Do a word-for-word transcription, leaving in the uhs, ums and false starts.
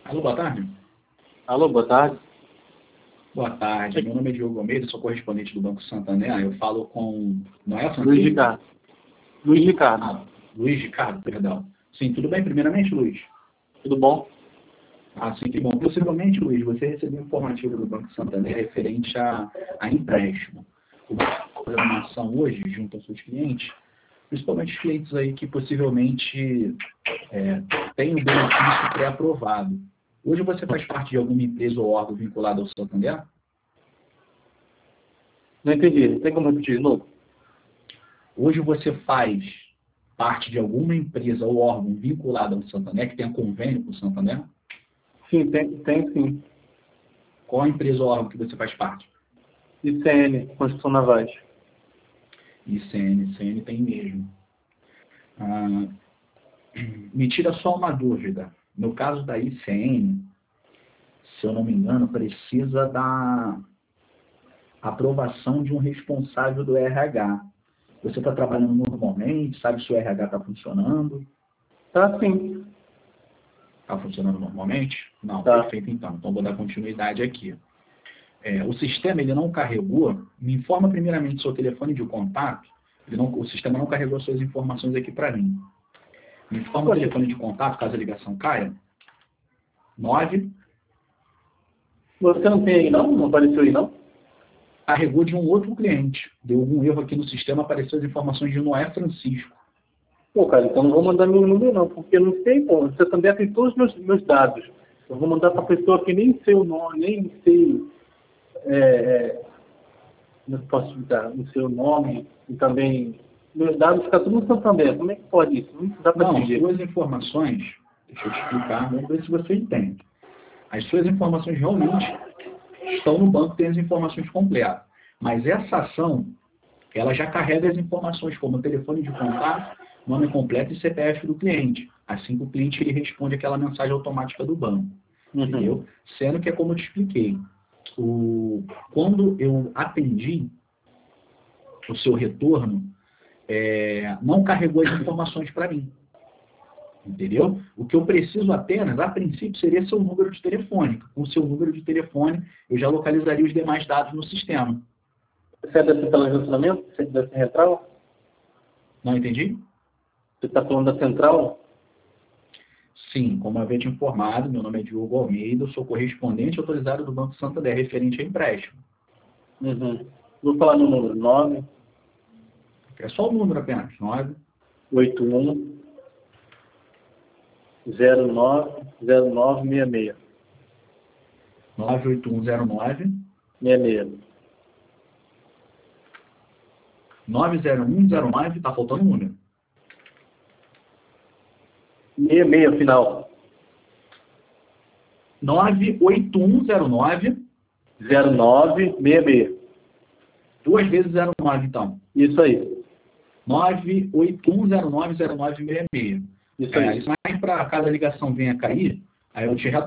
Alô, boa tarde. Alô, boa tarde. Boa tarde. Meu nome é Diogo Almeida, sou correspondente do Banco Santander. Eu falo com... Não é, Francisco? Luiz Ricardo. Luiz Ricardo. Ah, Luiz Ricardo, perdão. Sim, tudo bem? Primeiramente, Luiz? Tudo bom? Ah, sim, que bom. Possivelmente, Luiz, você recebeu um informativo do Banco Santander referente a, a empréstimo. O banco faz uma ação hoje, junto aos seus clientes, principalmente os clientes aí que possivelmente é, têm o benefício pré-aprovado. Hoje você faz parte de alguma empresa ou órgão vinculado ao Santander? Não entendi. Tem como repetir de novo? Hoje você faz parte de alguma empresa ou órgão vinculado ao Santander, que tenha convênio com o Santander? Sim, tem, tem sim. Qual a empresa ou órgão que você faz parte? I C N, Construção Navais. I C N, I C N tem mesmo. Ah, me tira só uma dúvida. No caso da I C N, se eu não me engano, precisa da aprovação de um responsável do R H. Você está trabalhando normalmente? Sabe se o R H está funcionando? Tá sim. Está funcionando normalmente? Não, Tá. perfeito então. Então vou dar continuidade aqui. É, o sistema ele não carregou, me informa primeiramente seu telefone de contato, ele não, o sistema não carregou suas informações aqui para mim. Me informa o telefone de contato, caso a ligação caia. nove. Você não tem aí não? Não apareceu aí não? Carregou de um outro cliente. Deu algum erro aqui no sistema, apareceu as informações de Noé Francisco. Pô, cara, então não vou mandar meu número não, porque eu não sei, pô. Você também tem todos os meus, meus dados. Eu vou mandar para pessoa que nem sei o nome, nem sei... É, é, não posso explicar, não sei o nome, e também... Meus dados ficam tudo no Santander. Como é que pode isso? Não dá para Não, entender. suas informações, deixa eu te explicar, vamos ver se você entende. As suas informações realmente estão no banco, tem as informações completas. Mas essa ação, ela já carrega as informações, como telefone de contato, nome completo e C P F do cliente. Assim que o cliente ele responde aquela mensagem automática do banco. Uhum. Entendeu? Sendo que é como eu te expliquei. O, quando eu atendi o seu retorno, é, não carregou as informações para mim. Entendeu? O que eu preciso apenas, a princípio, seria seu número de telefone. Com o seu número de telefone, eu já localizaria os demais dados no sistema. Você é desse relacionamento? Você é da central? Não entendi? Você está falando da central? Sim, como eu havia te informado, meu nome é Diogo Almeida, eu sou correspondente autorizado do Banco Santander referente a empréstimo. Uhum. Vou falar no número nove É só o número apenas, nove oito um zero nove zero nove seis seis. nove oito um zero nove seis seis. nove zero um zero nove, está faltando um número. seis seis final. nove oito um zero nove zero nove seis seis. Duas vezes zero nove, então. Isso aí. nove oito um zero nove zero nove seis seis. Isso É, aí. isso mais para cada ligação venha cair, aí eu te